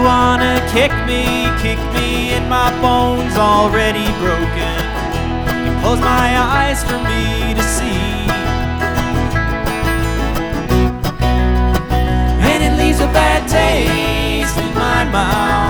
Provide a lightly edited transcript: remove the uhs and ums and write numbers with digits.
wanna kick me in my bones already broken. You close my eyes for me to see, and it leaves a bad taste in my mouth.